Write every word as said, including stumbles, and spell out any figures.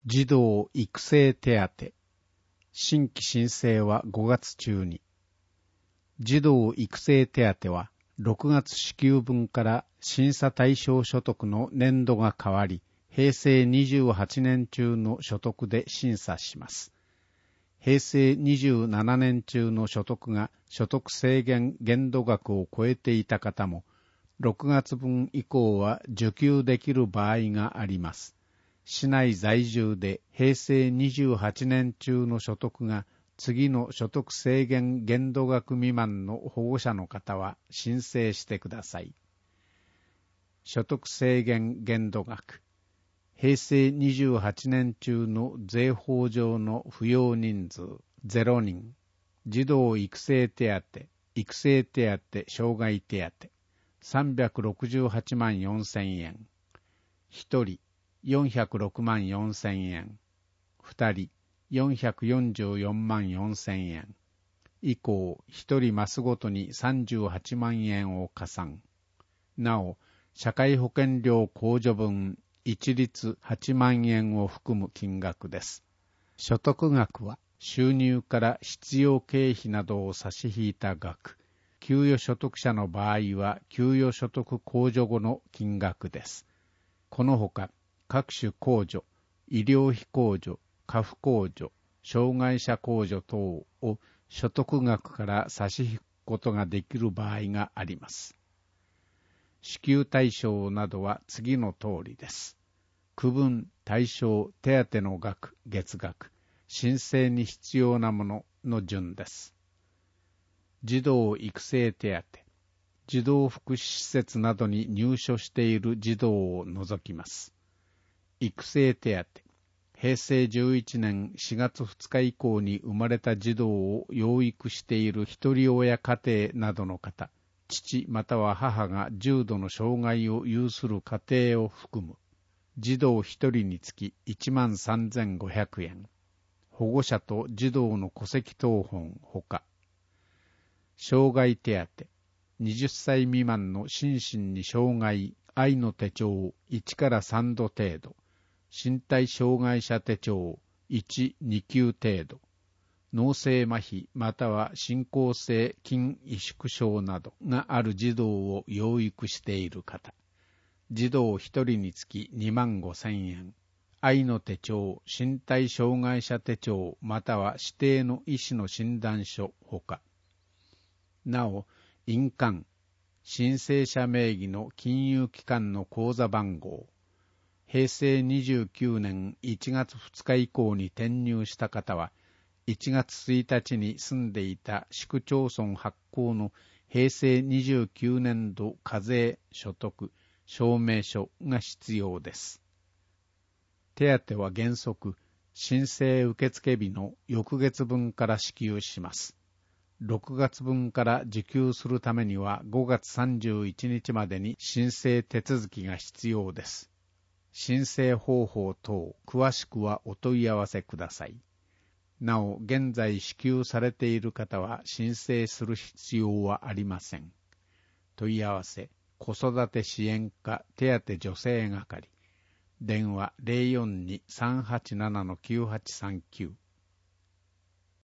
児童育成手当、新規申請はごがつ中に。児童育成手当はろくがつ支給分から審査対象所得の年度が変わり、平成にじゅうはちねん中の所得で審査します。平成にじゅうななねん中の所得が所得制限限度額を超えていた方も、ろくがつ分以降は受給できる場合があります。市内在住で平成にじゅうはちねん中の所得が次の所得制限限度額未満の保護者の方は申請してください。所得制限限度額。平成にじゅうはちねん中の税法上の扶養人数ゼロにん。児童育成手当、育成手当、障害手当さんびゃくろくじゅうはちまんよんせんえん。ひとりよんひゃくろくまんよんせんえん。ふたりよんひゃくよんじゅうよんまんよんせんえん。以降、ひとりマスごとにさんじゅうはちまんえんを加算。なお、社会保険料控除分一律はちまんえんを含む金額です。所得額は収入から必要経費などを差し引いた額。給与所得者の場合は給与所得控除後の金額です。このほか、各種控除、医療費控除、家父控除、障害者控除等を所得額から差し引くことができる場合があります。支給対象などは次の通りです。区分、対象、手当の額、月額、申請に必要なものの順です。児童育成手当、児童福祉施設などに入所している児童を除きます。育成手当、平成じゅういちねんしがつふつか以降に生まれた児童を養育している一人親家庭などの方、父または母が重度の障害を有する家庭を含む。児童一人につきいちまんさんぜんごひゃくえん。保護者と児童の戸籍謄本ほか。障害手当、はたち未満の心身に障害、愛の手帳いちからさんど程度。身体障害者手帳いち、に級程度。脳性麻痺または進行性筋萎縮症などがある児童を養育している方。児童一人につきにまんごせんえん。愛の手帳、身体障害者手帳または指定の医師の診断書ほか。なお、印鑑、申請者名義の金融機関の口座番号、平成にじゅうきゅうねんいちがつふつか以降に転入した方は、いちがつついたちに住んでいた市区町村発行の平成にじゅうきゅうねん度課税所得証明書が必要です。手当は原則、申請受付日の翌月分から支給します。ろくがつ分から受給するためにはごがつさんじゅういちにちまでに申請手続きが必要です。申請方法等、詳しくはお問い合わせください。なお、現在支給されている方は申請する必要はありません。問い合わせ、子育て支援課手当助成係。電話 ゼロよんに さんはちなな きゅうはちさんきゅう